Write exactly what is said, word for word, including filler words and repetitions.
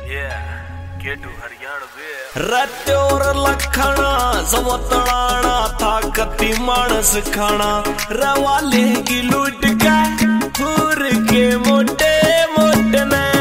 रत्योर लखना सवतलाना था कति मानस खाना रवाले की लूट का फूर के मोटे मोटे ने